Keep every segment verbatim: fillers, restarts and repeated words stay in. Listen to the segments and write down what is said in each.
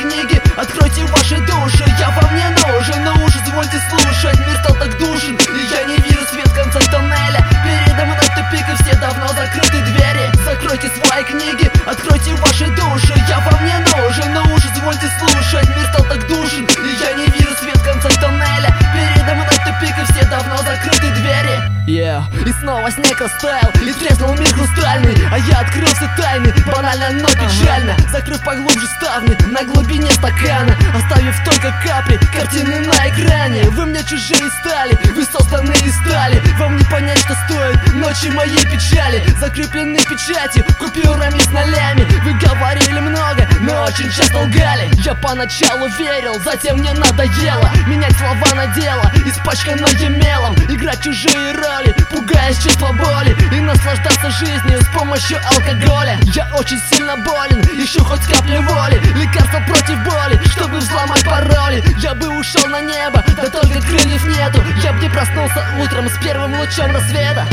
книги, откройте ваши души. Я вам не нужен, но уж извольте слушать. Мир стал так душен, и я не вижу свет в конце тоннеля. Передо мной тупик, и все давно закрыты двери. Закройте свои книги, откройте ваши души. Я вам не нужен, но уж извольте слушать. Мир стал так душен, и я не вижу свет в конце тоннеля. Передо мной тупик, и все давно закрыты двери. Yeah. И снова снег растаял, и треснул мир хрустальный. А я открыл все тайны, банально, но печально. Закрыв поглубже ставни на глубине стакана, оставив только капли картины на экране. Вы мне чужие стали, вы созданы из стали. Вам не понять, что стоит ночи моей печали. Закреплены печатью, купюрами с нолями. Вы говорили много, но очень часто лгали. Я поначалу верил, затем мне надоело менять слова на дело, испачканное мелом. Играть чужие роли, пугаясь чувства боли, и наслаждаться жизнью с помощью алкоголя. Я очень сильно болен, ищу хоть капли воли, лекарства против боли, чтобы взломать пароли. Я бы ушел на небо, да только крыльев нету. Я бы не проснулся утром с первым лучом рассвета.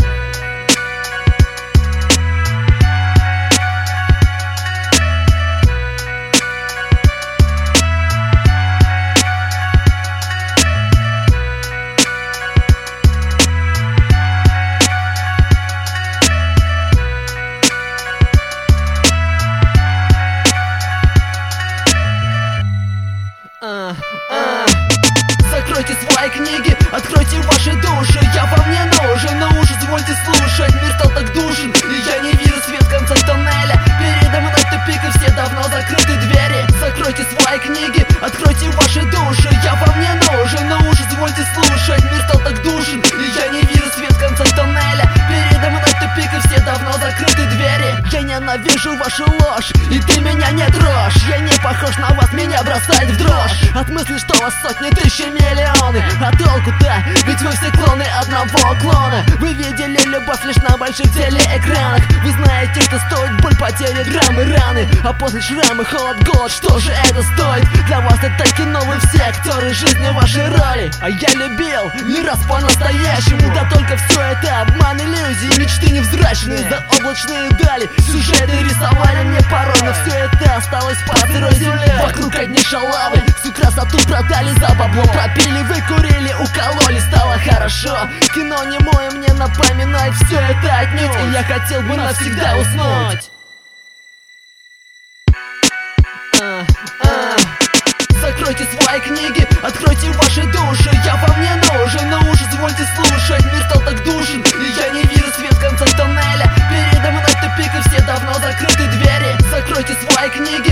Закройте свои книги, откройте ваши души. Я вам не нужен, но уж извольте слушать. Мир стал так душен, и я не вижу свет в конце тоннеля. Передо мной тупик, и все давно закрыты двери. Закройте свои книги, откройте ваши души. Я вам не нужен, но уж извольте слушать. Мир стал так душен, и я не вижу свет в конце тоннеля. Передо мной тупик, и все давно закрыты двери. Я ненавижу вашу ложь, и ты меня не трожь. Я не похож на вас, меня бросает в дрожь от мысли, что вас сотни, тысячи, миллионы. А толку-то? Ведь вы все клоны одного клона. Вы видели любовь лишь на больших телеэкранах. Вы знаете, что стоит боль, потери, драмы, раны, а после шрамы, холод, голод. Что же это стоит? Для вас это кино, вы все актеры жизни вашей роли. А я любил не раз по-настоящему. Да только все это обман, иллюзии, мечты невзрачные, заоблачные дали. Сюжеты рисовали мне порой, но все это осталось под сырой землей. Вокруг одни шалавы, всю красоту продали за бабло. Пропили, выкурили, укололи, стало хорошо. Кино немое мне напоминает все это отнюдь, и я хотел бы навсегда уснуть. а, а. Закройте свои книги, откройте ваши души. Я вам не нужен, но уж извольте слушать. Мир стал так душен, и я не вижу свет в конце тоннеля. Передо мной тупик, и все давно закрыты двери. Закройте свои книги,